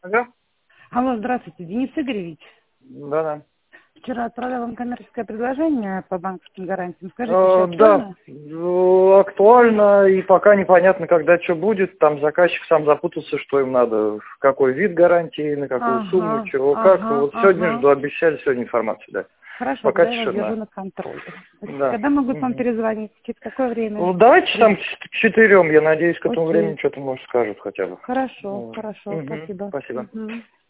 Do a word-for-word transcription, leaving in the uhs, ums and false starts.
Алло? Алло, здравствуйте, Денис Игоревич. Да-да. Вчера отправляла вам коммерческое предложение по банковским гарантиям. Скажите, Э, еще да, актуально? э, актуально, и пока непонятно, когда что будет. Там заказчик сам запутался, что им надо, в какой вид гарантии, на какую сумму, Ага, чего, как. ага, Вот сегодня ага. жду, обещали сегодня информацию, да. Хорошо, Пока тогда я вас держу тишина. на контроле. Да. Когда могу к вам Мгм. перезвонить? Через какое время? Ну, давайте там Время? к четырем, я надеюсь, к этому времени Окей. что-то, может, скажут хотя бы. Хорошо, Вот. хорошо, Мгм. спасибо. Спасибо. Мгм.